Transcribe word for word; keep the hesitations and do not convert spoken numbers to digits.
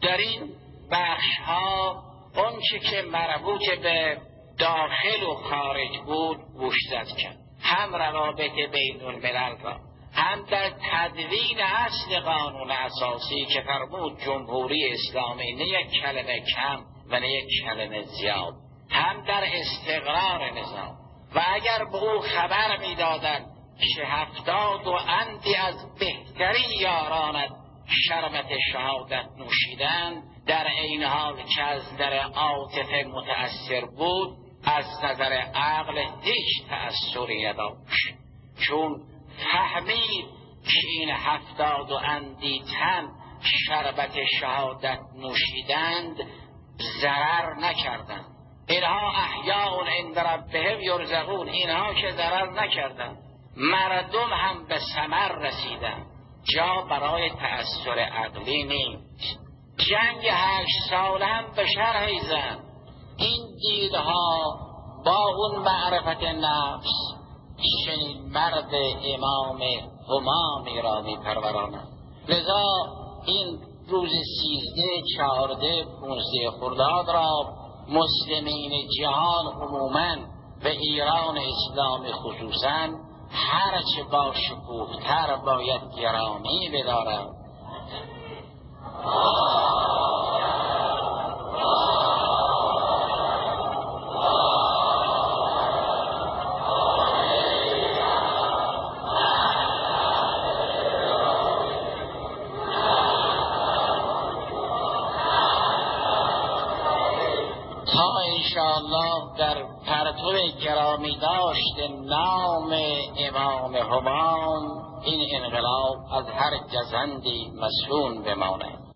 در این بخش ها اون چه که مربوط به داخل و خارج بود گوشزد کرد، هم روابط بین الملل را، هم در تدوین اصل قانون اساسی که فرمود جمهوری اسلامی نه یک کلمه کم و نه یک کلمه زیاد، هم در استقرار نظام. و اگر به او خبر می‌دادند که هفتاد و اندی از بهترین یارانت شربت شهادت نوشیدند، در این حال که از در عاطفه متأثر بود، از نظر عقل هیچ تأثری نداشت، چون فهمید که این هفتاد و اندی تن شربت شهادت نوشیدند ضرر نکردند. اینها احیاء عند ربهم یرزقون، اینها که ضرر نکردند، مردم هم به ثمر رسیدند، جا برای تأثیر عقلی نیست. جنگ هشت ساله هم به شرحی زن این دیدها با اون معرفت نفس چنین مرد امام همامی را می پروراند. لذا این روز سیزده، چهارده، پونزده خرداد را مسلمین جهان عموماً و ایران اسلامی خصوصاً هرچه با شکوه‌تر باید گرامی بدارند. تا انشاءالله در پرتو گرامی داشت نام امام همام این انقلاب از هر گزندی مسئول بماند.